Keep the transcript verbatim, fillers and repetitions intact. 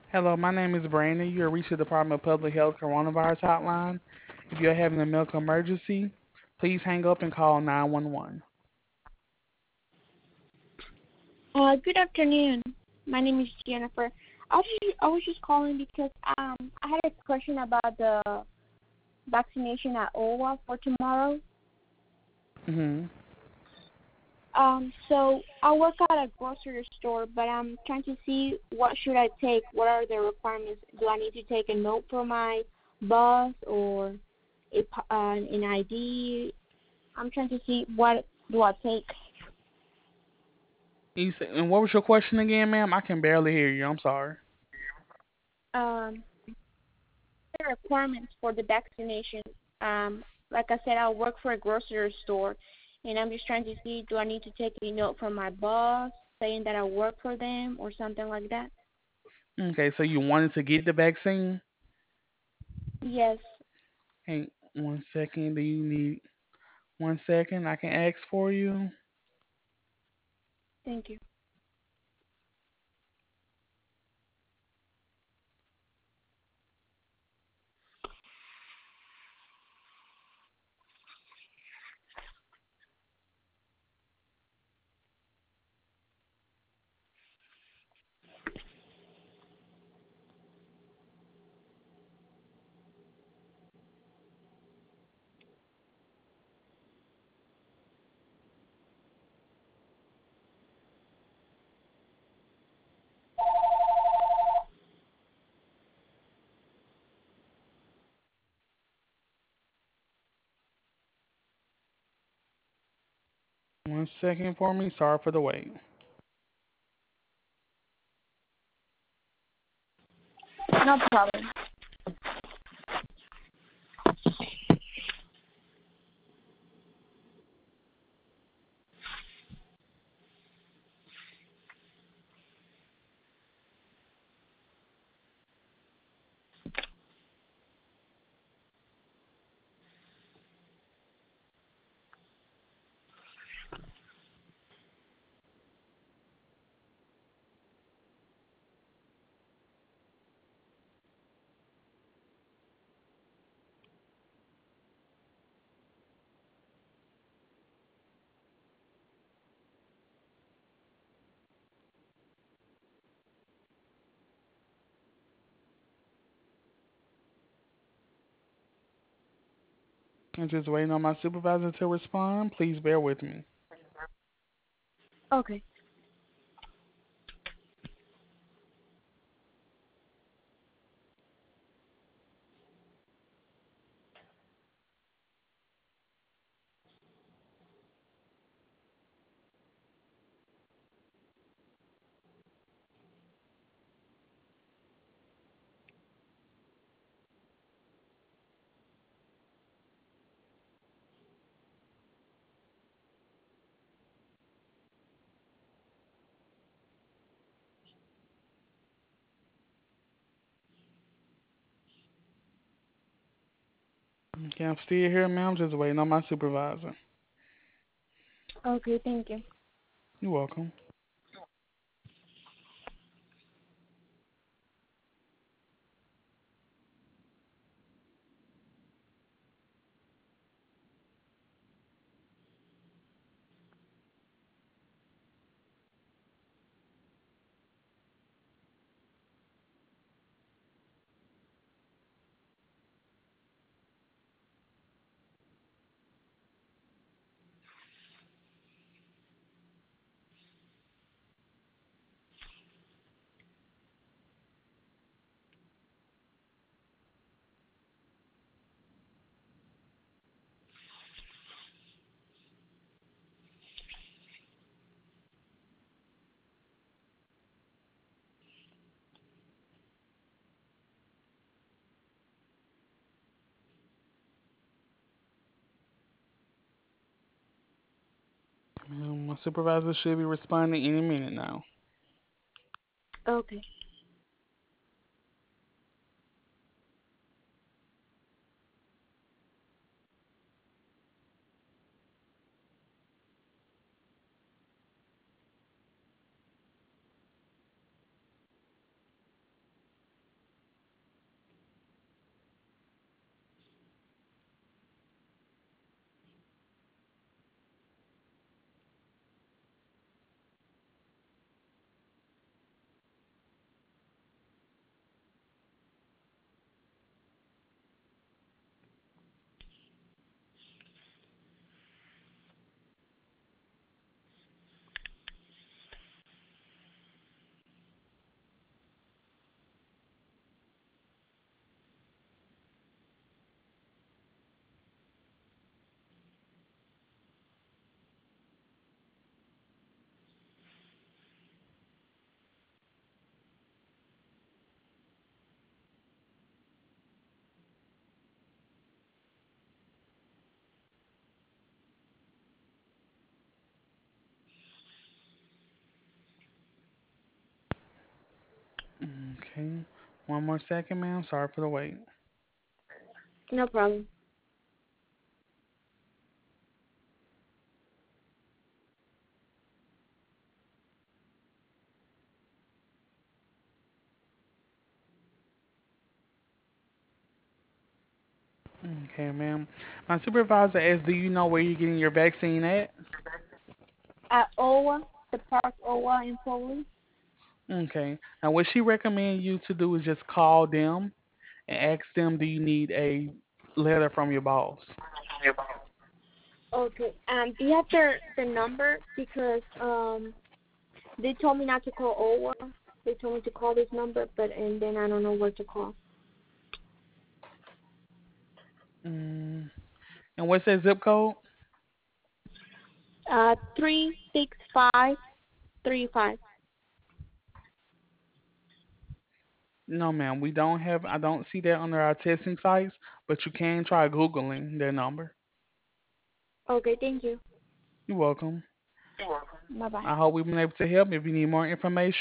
Hello, my name is Brandon. You are reached the Department of Public Health Coronavirus Hotline. If you're having a medical emergency, please hang up and call nine one one. Uh, good afternoon. My name is Jennifer. I was just, I was just calling because um I had a question about the vaccination at O W A for tomorrow. Mm-hmm. Um, so I work at a grocery store, but I'm trying to see what should I take. What are the requirements? Do I need to take a note for my boss or a, p- uh, an I D? I'm trying to see what do I take. You said, and what was your question again, ma'am? I can barely hear you. I'm sorry. Um, the requirements for the vaccination. Um, like I said, I work for a grocery store, and I'm just trying to see, do I need to take a note from my boss saying that I work for them or something like that? Okay, so you wanted to get the vaccine? Yes, Hey, one second. Do you need one second? I can ask for you. thank you. One second for me. Sorry for the wait. No problem. I'm just waiting on my supervisor to respond. Please bear with me. Okay. Okay, I'm still here, ma'am. Just waiting on my supervisor. Okay, thank you. You're welcome. Um, my supervisor should be responding any minute now. Okay. Okay. One more second, ma'am. Sorry for the wait. No problem. Okay, ma'am. My supervisor asked, do you know where you're getting your vaccine at? At O W A, the Park O W A in Foley. Okay. Now, what she recommend you to do is just call them and ask them, do you need a letter from your boss? Okay. Um, do you have their the number? Because um, they told me not to call O W A. They told me to call this number, but and then I don't know where to call. Mm. And what's that zip code? Uh, three six five three five. No, ma'am. We don't have, I don't see that under our testing sites, but you can try Googling their number. Okay, thank you. You're welcome. Bye bye. I hope we've been able to help. If you need more information,